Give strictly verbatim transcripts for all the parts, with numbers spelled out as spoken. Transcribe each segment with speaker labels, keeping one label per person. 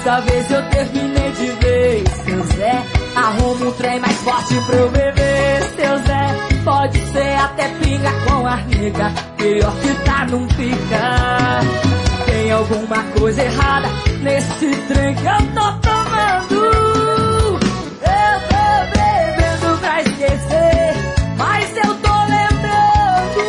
Speaker 1: Dessa vez eu terminei de vez. Seu Zé, arruma um trem mais forte pra eu beber. Seu Zé, pode ser até pinga com arnica, pior que tá não fica. Tem alguma coisa errada nesse trem que eu tô tomando. Eu tô bebendo pra esquecer, mas eu tô lembrando.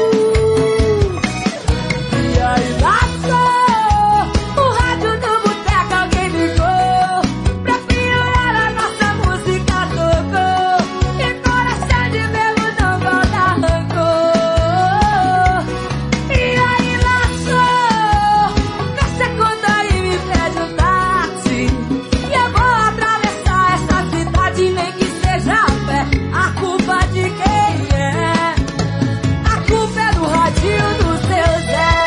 Speaker 1: E aí passou o rádio do boteco, alguém ligou pra piorar, a nossa música tocou. E coração de mesmo não volta rancor. E aí passou, fecha a conta e me pede um táxi, e eu vou atravessar essa cidade, nem que seja a pé. A culpa de quem é? A culpa é do radinho do seu Zé.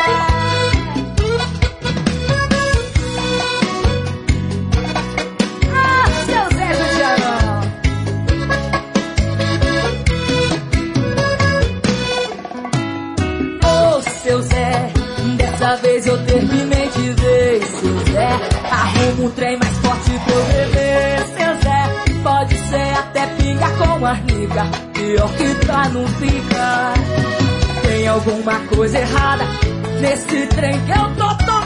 Speaker 1: Ah, seu Zé do Tiarão. Ô, seu Zé, dessa vez eu terminei de vez. Seu Zé, arruma um trem mais forte pra eu beber. Seu Zé, pode ser até pinga com arnica, pior que tá não fica. Tem alguma coisa errada nesse trem que eu tô tomando.